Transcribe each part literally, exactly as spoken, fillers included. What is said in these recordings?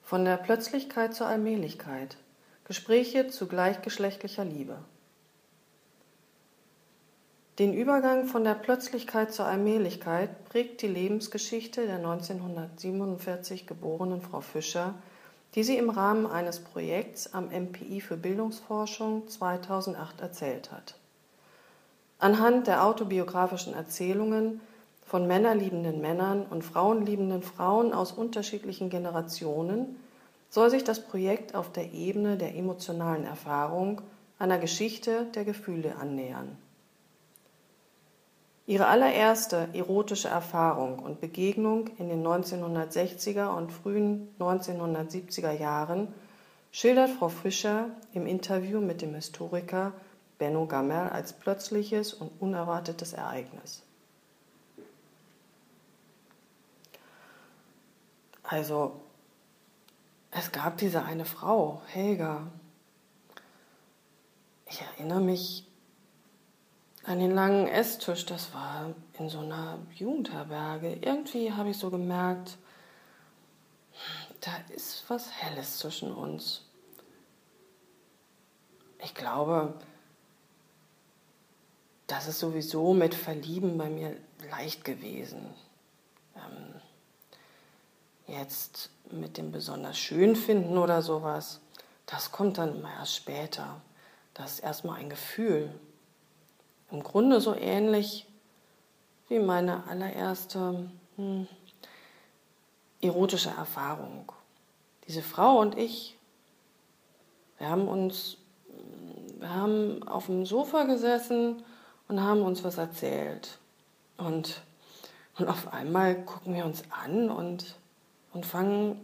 Von der Plötzlichkeit zur Allmählichkeit. Gespräche zu gleichgeschlechtlicher Liebe. Den Übergang von der Plötzlichkeit zur Allmählichkeit prägt die Lebensgeschichte der neunzehnhundertsiebenundvierzig geborenen Frau Fischer, die sie im Rahmen eines Projekts am M P I für Bildungsforschung zweitausendacht erzählt hat. Anhand der autobiografischen Erzählungen von männerliebenden Männern und frauenliebenden Frauen aus unterschiedlichen Generationen soll sich das Projekt auf der Ebene der emotionalen Erfahrung einer Geschichte der Gefühle annähern. Ihre allererste erotische Erfahrung und Begegnung in den neunzehnhundertsechziger und frühen neunzehnhundertsiebziger Jahren schildert Frau Fischer im Interview mit dem Historiker Benno Gammerl als plötzliches und unerwartetes Ereignis. Also, es gab diese eine Frau, Helga. Ich erinnere mich an den langen Esstisch, das war in so einer Jugendherberge. Irgendwie habe ich so gemerkt, da ist was Helles zwischen uns. Ich glaube, das ist sowieso mit Verlieben bei mir leicht gewesen. Ähm, jetzt mit dem besonders schön finden oder sowas, das kommt dann immer erst später. Das ist erstmal ein Gefühl. Im Grunde so ähnlich wie meine allererste hm, erotische Erfahrung. Diese Frau und ich, wir haben uns, wir haben auf dem Sofa gesessen und haben uns was erzählt. Und, und auf einmal gucken wir uns an und, und fangen,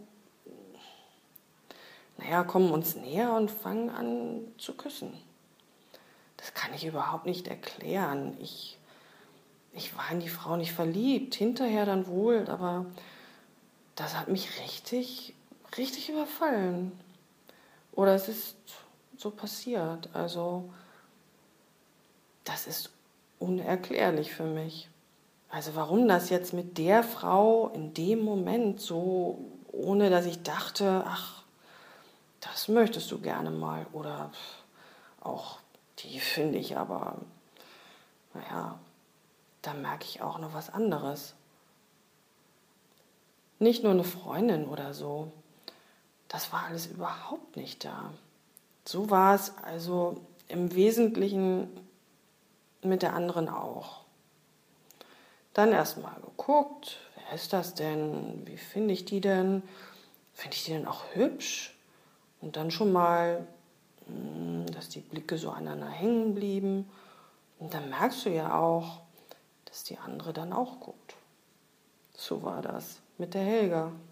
naja, kommen uns näher und fangen an zu küssen. Das kann ich überhaupt nicht erklären. Ich, ich war in die Frau nicht verliebt, hinterher dann wohl, aber das hat mich richtig, richtig überfallen. Oder es ist so passiert. Also, das ist unerklärlich für mich. Also, warum das jetzt mit der Frau in dem Moment so, ohne dass ich dachte, ach, das möchtest du gerne mal. Oder auch die finde ich aber, naja, da merke ich auch noch was anderes. Nicht nur eine Freundin oder so. Das war alles überhaupt nicht da. So war es also im Wesentlichen mit der anderen auch. Dann erstmal geguckt, wer ist das denn? Wie finde ich die denn? Finde ich die denn auch hübsch? Und dann schon mal, dass die Blicke so aneinander hängen blieben. Und dann merkst du ja auch, dass die andere dann auch guckt. So war das mit der Helga.